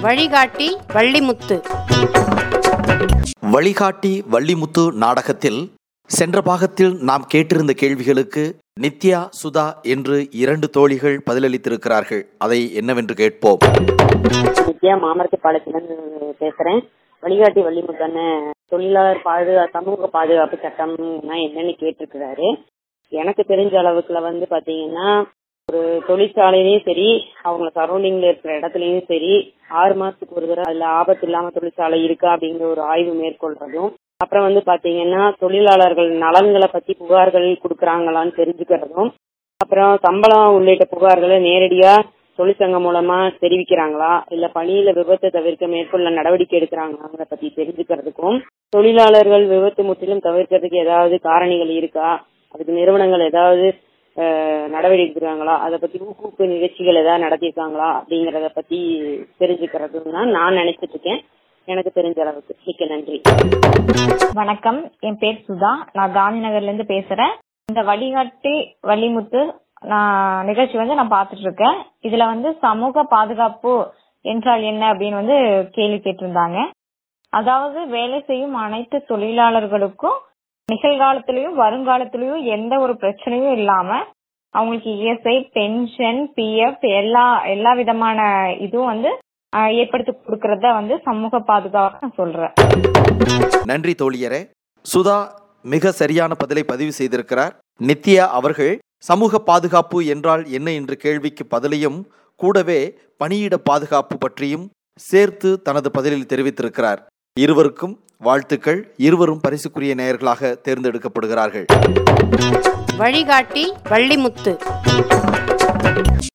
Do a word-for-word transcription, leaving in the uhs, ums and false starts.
வழிகாட்டி வள்ளிமுத்து. வழிகாட்டி வள்ளிமுத்து நாடகத்தில் சென்ற பாகத்தில் நாம் கேட்டிருந்த கேள்விகளுக்கு நித்யா, சுதா என்று இரண்டு தோழிகள் பதிலளித்திருக்கிறார்கள். அதை என்னவென்று கேட்போம். நித்யா, மாமரத்து பாலத்திலிருந்து பேசுறேன். வழிகாட்டி வள்ளிமுத்தான தொழிலாளர் பாதுகா சமூக பாதுகாப்பு சட்டம்னா என்னன்னு கேட்டிருக்கிறாரு. எனக்கு தெரிஞ்ச அளவுக்குல வந்து பாத்தீங்கன்னா, ஒரு தொழிற்சாலையிலயும் சரி, அவங்க சரௌண்டிங்ல இருக்கிற இடத்துலயும் சரி, ஆறு மாசத்துக்கு ஒரு தடவை அதுல ஆபத்து இல்லாம தொழிற்சாலை இருக்கா அப்படிங்கிற ஒரு ஆய்வு மேற்கொள்றதும், அப்புறம் வந்து பாத்தீங்கன்னா தொழிலாளர்கள் நலன்களை பத்தி புகார்கள் கொடுக்கறாங்களான்னு தெரிஞ்சுக்கிறதும், அப்புறம் சம்பளம் உள்ளிட்ட புகார்களை நேரடியா தொழிற்சங்கம் மூலமா தெரிவிக்கிறாங்களா, இல்ல பணியில விபத்தை தவிர்க்க மேற்கொள்ள நடவடிக்கை எடுக்கிறாங்களா பத்தி தெரிஞ்சுக்கிறதுக்கும், தொழிலாளர்கள் விபத்து முற்றிலும் தவிர்க்கிறதுக்கு ஏதாவது காரணிகள் இருக்கா, அதுக்கு நிறுவனங்கள் ஏதாவது நடவடிக்கை எடுக்கிறாங்களா, அதை பத்தி ஊக்குவிப்பு நிகழ்ச்சிகள் ஏதாவது நடத்திருக்காங்களா அப்படிங்கறத பத்தி தெரிஞ்சுக்கிறதுன்னு நான் நினைச்சிட்டு இருக்கேன். எனக்கு தெரிஞ்ச அளவுக்கு. மிக்க நன்றி. வணக்கம், என் பேர் சுதா. நான் காந்தி நகர்ல இருந்து பேசுறேன். இந்த வழிகாட்டி வள்ளிமுத்து நான் நிகழ்ச்சி வந்து நான் பாத்துட்டு இருக்கேன். இதுல வந்து சமூக பாதுகாப்பு என்றால் என்ன அப்படின்னு வந்து கேள்வி கேட்டிருந்தாங்க. அதாவது வேலை செய்யும் அனைத்து தொழிலாளர்களுக்கும் நிகழ்காலத்திலயும் வருங்காலத்திலயும் எந்த ஒரு பிரச்சனையும் இல்லாம அவங்களுக்கு இஎஸ்ஐ, பென்ஷன், பிஎஃப் எல்லா எல்லா விதமான இதுவும் வந்து ஏற்படுத்தி கொடுக்கறத வந்து சமூக பாதுகாப்பு சொல்றேன். நன்றி தோழியரே. சுதா மிக சரியான பதிலை பதிவு செய்திருக்கிறார். நித்யா அவர்கள் சமூக பாதுகாப்பு என்றால் என்ன என்ற கேள்விக்கு பதிலையும் கூடவே பணியிட பாதுகாப்பு பற்றியும் சேர்த்து தனது பதிலில் தெரிவித்திருக்கிறார். இருவருக்கும் வாழ்த்துக்கள். இருவரும் பரிசுக்குரிய நேயர்களாக தேர்ந்தெடுக்கப்படுகிறார்கள். வழிகாட்டி வள்ளிமுத்து.